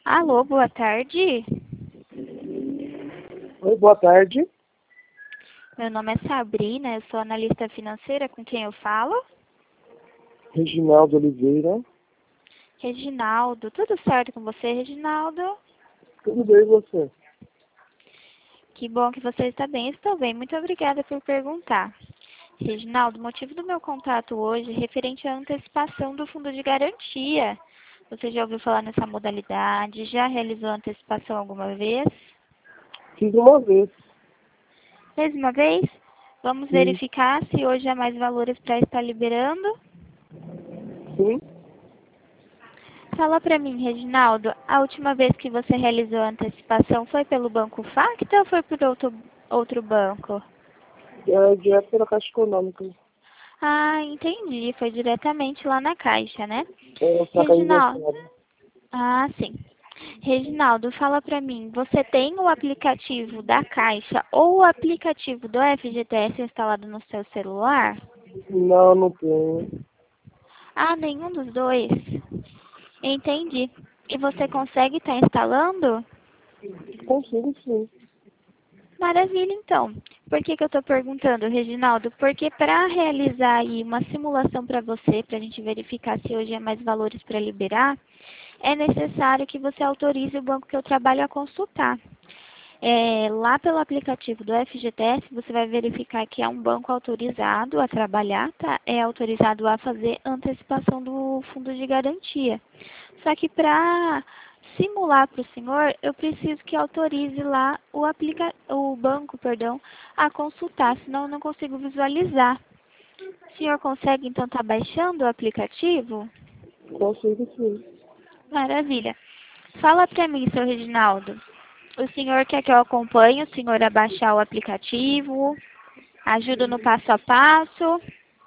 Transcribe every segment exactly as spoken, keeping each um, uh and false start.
Alô, boa tarde. Oi, boa tarde. Meu nome é Sabrina, eu sou analista financeira, com quem eu falo? Reginaldo Oliveira. Reginaldo, tudo certo com você, Reginaldo? Tudo bem e você? Que bom que você está bem, estou bem. Muito obrigada por perguntar. Reginaldo, o motivo do meu contato hoje é referente à antecipação do fundo de garantia. Você já ouviu falar nessa modalidade? Já realizou antecipação alguma vez? Fiz uma vez. Mais uma vez? Vamos Sim. verificar se hoje há mais valores para estar liberando. Sim. Fala para mim, Reginaldo, a última vez que você realizou a antecipação foi pelo Banco Facta ou foi por outro, outro banco? É direto pela Caixa Econômica. Ah, entendi. Foi diretamente lá na Caixa, né? É, placa Reginaldo. aniversário. Ah, sim. Reginaldo, fala para mim, você tem o aplicativo da Caixa ou o aplicativo do F G T S instalado no seu celular? Não, não tenho. Ah, nenhum dos dois? Entendi. E você consegue estar instalando? Consigo sim. Maravilha, então. Por que que eu estou perguntando, Reginaldo? Porque para realizar aí uma simulação para você, para a gente verificar se hoje é mais valores para liberar, é necessário que você autorize o banco que eu trabalho a consultar. É, lá pelo aplicativo do F G T S, você vai verificar que é um banco autorizado a trabalhar, tá? É autorizado a fazer antecipação do fundo de garantia. Só que para simular para o senhor, eu preciso que autorize lá o, aplica o banco, perdão, a consultar, senão eu não consigo visualizar. O senhor consegue, então, estar baixando o aplicativo? Consigo sim. Maravilha. Fala para mim, seu Reginaldo. O senhor quer que eu acompanhe o senhor a baixar o aplicativo? Ajudo no passo a passo?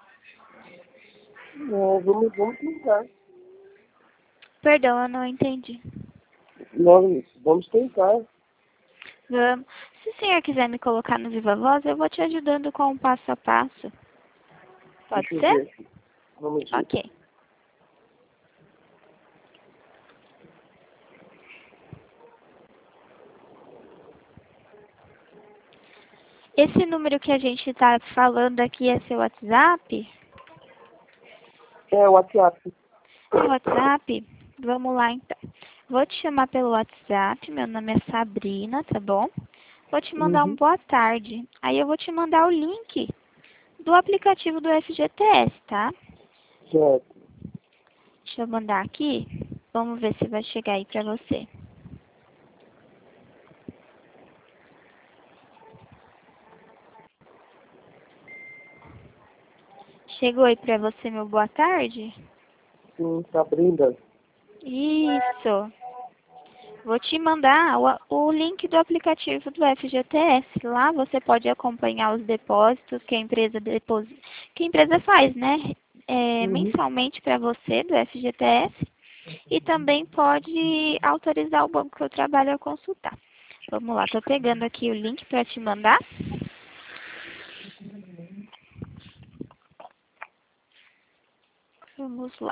É, vamos, vamos tentar. Perdão, eu não entendi. Nós vamos tentar. Vamos. Se o senhor quiser me colocar no Viva Voz, eu vou te ajudando com o passo a passo. Pode Deixa eu ser? ver aqui. Vamos ver. Ok. Esse número que a gente está falando aqui é seu WhatsApp? É o WhatsApp. É o WhatsApp? Vamos lá, então. Vou te chamar pelo WhatsApp. Meu nome é Sabrina, tá bom? Vou te mandar um Uhum. boa tarde. Aí eu vou te mandar o link do aplicativo do F G T S, tá? Certo. Deixa eu mandar aqui. Vamos ver se vai chegar aí pra você. Chegou aí pra você, meu boa tarde? Sim, Sabrina. Isso. Vou te mandar o, o link do aplicativo do F G T S. Lá você pode acompanhar os depósitos que a empresa deposi- que a empresa faz, né? É, Uhum. mensalmente para você do F G T S. E também pode autorizar o banco que eu trabalho a consultar. Vamos lá, tô pegando aqui o link para te mandar. Vamos lá.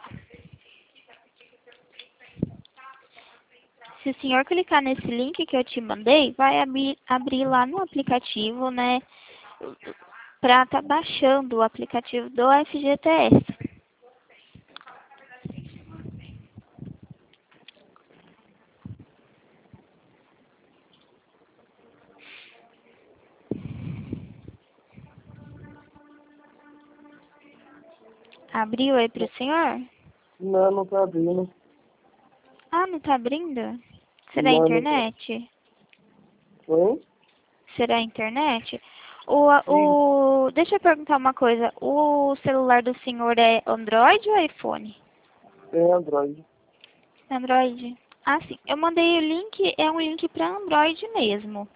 Se o senhor clicar nesse link que eu te mandei, vai abrir, abrir lá no aplicativo, né? Para estar tá baixando o aplicativo do F G T S. Abriu aí para o senhor? Não, não tá abrindo. Ah, não tá abrindo? Será a Não, não tá. internet? Oi? Será a internet? O, Sim. o, deixa eu perguntar uma coisa. O celular do senhor é Android ou iPhone? É Android. Android. Ah, sim. Eu mandei o link, é um link para Android mesmo.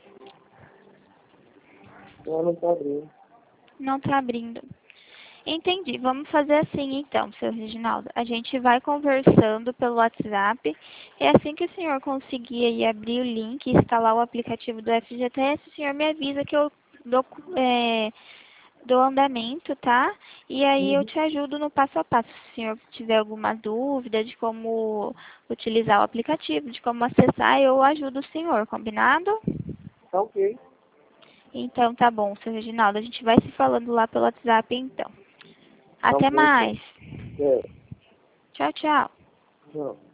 Não, não tá abrindo. Não tá abrindo. Entendi. Vamos fazer assim então, seu Reginaldo. A gente vai conversando pelo WhatsApp. E assim que o senhor conseguir aí abrir o link e instalar o aplicativo do F G T S, o senhor me avisa que eu dou, é, do andamento, tá? E aí eu Uhum. te ajudo no passo a passo. Se o senhor tiver alguma dúvida de como utilizar o aplicativo, de como acessar, eu ajudo o senhor, combinado? Tá ok. Então tá bom, seu Reginaldo. A gente vai se falando lá pelo WhatsApp então. Tá Até bom, então. mais. É. Tchau, tchau. Tchau.